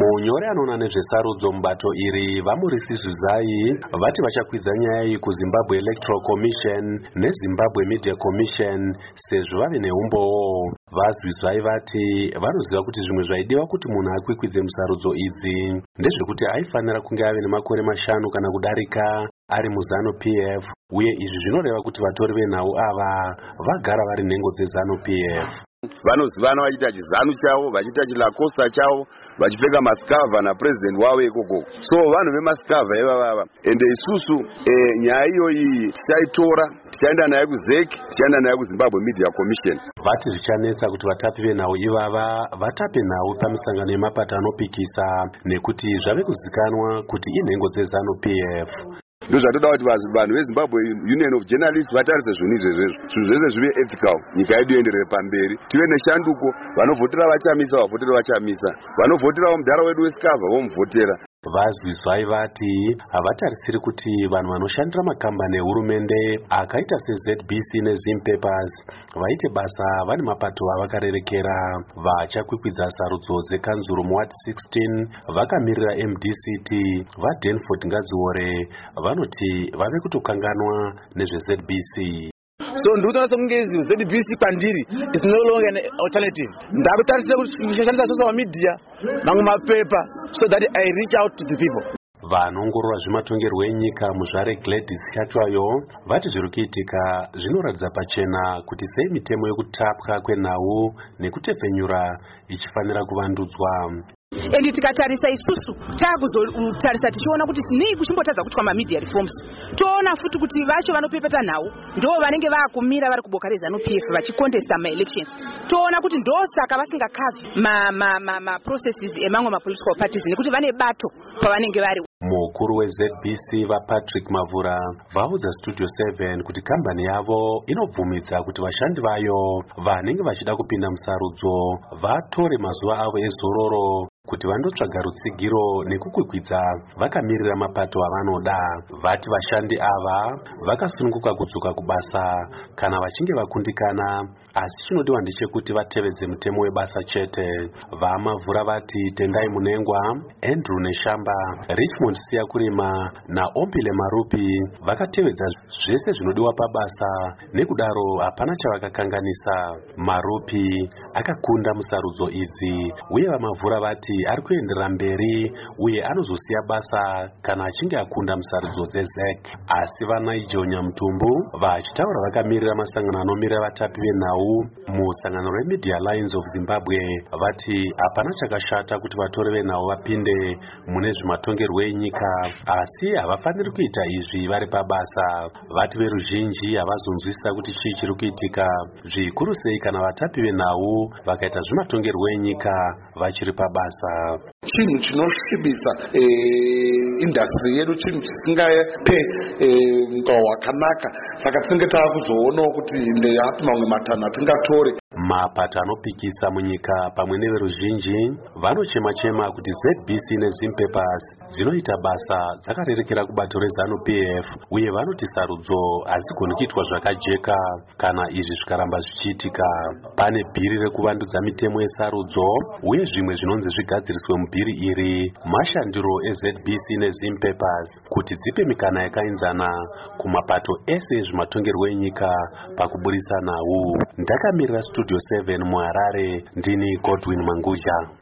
Munyori anoona nezvesarudzo mubato iri vaMurisi Zvizai vati vachakwidza nyaya iyi kuZimbabwe Electoral Commission neZimbabwe Media Commission sezvo vave neumbowo. VaZvizai vati vanoziva kuti zvimwe zvaidiwa kuti munhu akwikwidze musarudzo idzi ndezvekuti aifanira kunge ave nemakore 5 kana kudarika ari muZanu PF, uye izvi zvinoreva kuti vatori venhau ava vagara vari nhengo dzeZanu PF. Vanozivana vachiita chizanu chavo, vachiita chilakosta chavo, vachipfeka maskava napresident wavo ikoko. So vanhu vemaskava ivava. Ende isusu nyaya iyoyi tichaitora, tichaenda nayo kuZEC, tichaenda nayo kuZimbabwe Media Commission. Vati zvichanetsa kuti vatapi venhau ivava vatape nhau pamisangano yemapato anopikisa nekuti zvave kuzikanwa kuti inhengo dzeZanu PF. Ndozvatoda kuti vanhu veZimbabwe Union of Journalists vatarise zvinhu izvezvezvo. Zvinhu zvese zvive ethical, nyika yedu ienderere pamberi. Tive neshanduko, vanovhotera vachamisa, vavhotera vachamisa. Vanovhoterawo mudhara wedu wesikava vomuvhotera. VaZvizai vati havatarisiri kuti vanhu vanoshandira makambani ehurumende akaita seZBC neZim Papers vaite basa vane mapato avakarerekera. Vachakwikwidza sarudzo dzekanzuru muWard 16 vakamirira MDCT vaDanford Ngadziore vanoti vave kutokanganwa nezveZBC. So ndikuona sekunge ZBC kwandiri is no longer an alternative. Ndakutarisira kuti ndishandisa social media mamwe mapepa so that I reach out to the people. Vanongorora zvematongerwo enyika muzvare Gladys Chatwayo vati zviri kuitika zvinoratidza pachena kuti sei mitemo yekutapwa kwenhau nekutefenyura ichifanira kuvandudzwa. Endi tikatarisa isusu takuzotarisa tichiona kuti nei kuchimbotadza kutwa mamedia reforms. Toona futi kuti vacho vanopepeta nhau ndo vanenge vakumira vari kuboka reZanu PF vachikontesta ma-elections. Toona kuti ndo saka vasingakavi ma processes emamwe ma-political parties nekuti vane bato pavanenge vari. Mukuru weZBC vaPatrick Mavura vaudza Studio 7 kuti kambani yavo inobvumidza kuti vashandi vayo vanenge vachida kupinda musarudzo vatore mazuva avo ezororo kuti vandotsvaga rutsigiro nekukwikwidza vakamirira mapato avanoda. Vati vashandi ava vakasununguka kudzoka kubasa kana vachinge vakundikana, asi chinodiwa ndechekuti vatevedze mutemo webasa chete. VaMavura vati Tendai Munengwa, Andrew Neshamba, Richmond Siyakurima naOmpile Marupi vakatevedza zvese zvinodiwa pabasa, nekudaro hapana chavakakanganisa. Marupi akakunda musarudzo idzi uye VaMavura vati ari kuenderera mberi uye anozosiya basa kana achinge akunda musarudzo dzeZEC. Asi vaNigel Nyamutumbu vachitaura vakamirira masangano anomirira vatapi venhau musangano reMedia Alliance of Zimbabwe vati hapana chakashata kuti vatori venhau vapinde mune zvematongerwo enyika, asi havafaniri kuita izvi vari pabasa. Vati veruzhinji havazonzwisisa kuti chii chiri kuitika, zvikuru sei kana vatapi venhau vakaita zvematongerwo enyika vachiri pabasa. Chinhu chinosvibisa industry yedu, chinhu chisingape mugao wakanaka, saka tinenge taakuzoonawo kuti ndeyati mamwe matanho atingatore. Mapato anopikisa munyika pamwe neveruzhinji vanochema-chema kuti ZBC neZim Papers dzinoita basa dzakarerekera kubato reZanu PF, uye vanoti sarudzo hadzigoni kuitwa zvakajeka kana izvi zvikaramba zvichiitika. Pane bhiri rekuvandudza mitemo yesarudzo uye zvimwe zvinonzi zvigadziriswe mubhiri iri mashandiro eZBC neZim Papers kuti dzipe mikana yakainzana kumapato ese ezvematongerwo enyika pakuburisa nhau. Ndakamirira Studio 7 muHarare, ndini Godwin Manguja.